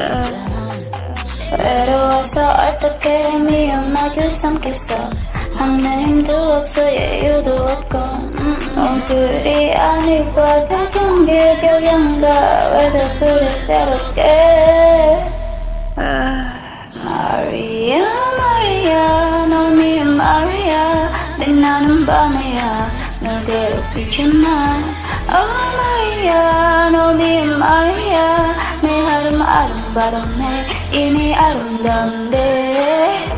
외로워서 어떻게 미움마저 삼켰어. 하는 힘도 없어 여유도 없고 얼굴이 아니고 표정 비교경가 왜 더 그래 새롭게. 마리아 마리아 널 미운 마리아 내 나는 밤이야 널 괴롭히지만 마리아 널 미운 마리아 내 하루는 아름다운데 이미 아름다운데